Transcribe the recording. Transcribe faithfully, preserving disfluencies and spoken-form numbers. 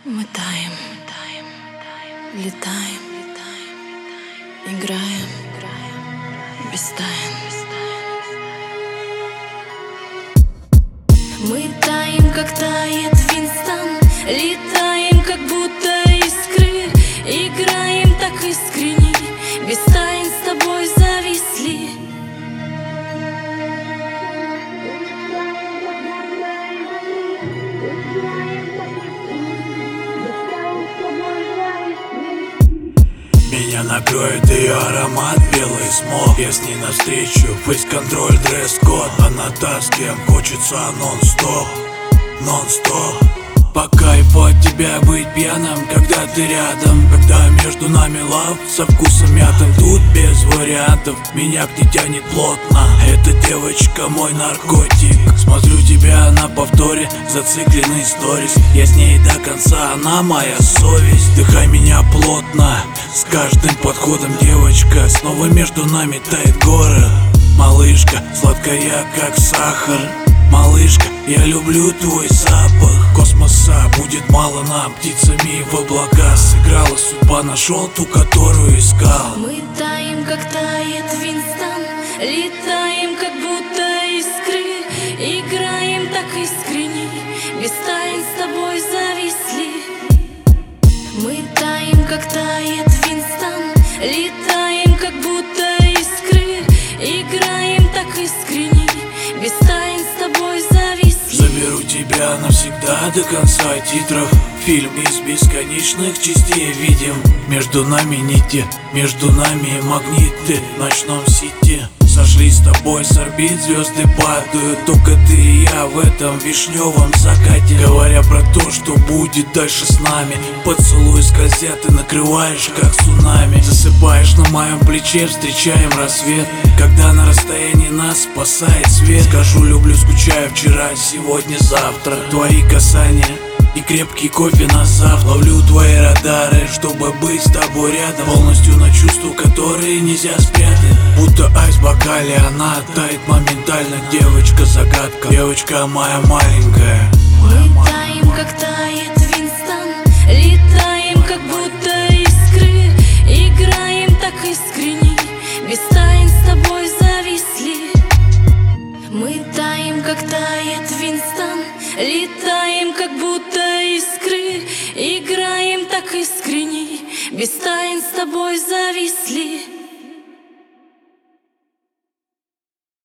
Мы таем, летаем, играем, без тайн. Мы таем, как тает Винстон, летаем, как будто искры, играем так искренне, без тайн с тобой зависли. Меня накроет ее аромат, белый смог. Я с ней навстречу, фейс-контроль, дресс-код. Она та, с кем хочется нон-стоп, нон-стоп. По кайфу от тебя быть пьяным, когда ты рядом, когда между нами лав со вкусом мятым. Тут без вариантов, меня к ней тянет плотно. Эта девочка мой наркотик. Смотрю тебя на повторе, зацикленный сторис. Я с ней до конца, она моя совесть. Дыхай меня плотно, с каждым подходом, девочка. Снова между нами тает город. Малышка, сладкая как сахар. Малышка, я люблю твой запах. Космоса будет мало нам, птицами в облака сыграла судьба, нашел ту, которую искал. Мы таем, как тает Винстон, летаем, как будто искры, играем так искренне, без тайн с тобой зависли. Мы таем, как тает Винстон, летаем, как будто искры, играем так искренне, без тайн с тобой зависли. Заберу тебя навсегда до конца титров. Фильм из бесконечных частей видим. Между нами нити, между нами магниты в ночном сети. Сошлись с тобой с орбит, звезды падают. Только ты и я в этом вишневом закате. Говоря про то, что будет дальше с нами. Поцелуй скользят, ты накрываешь как цунами. Засыпаешь на моем плече, встречаем рассвет. Когда на расстоянии нас спасает свет. Скажу люблю, скучаю вчера, сегодня, завтра. Твои касания и крепкий кофе на завтра. Ловлю твои радары, чтобы быть с тобой рядом. Полностью на чувства, которые нельзя спрятать. Будто айс в бокале, она тает моментально. Девочка загадка, девочка моя маленькая. Мы таем, как тает Винстон, летаем, как будто искры, играем так искренне, без тайн с тобой зависли. Мы таем, как тает Винстон, летаем, как будто искры, играем так искренне, без тайн с тобой зависли.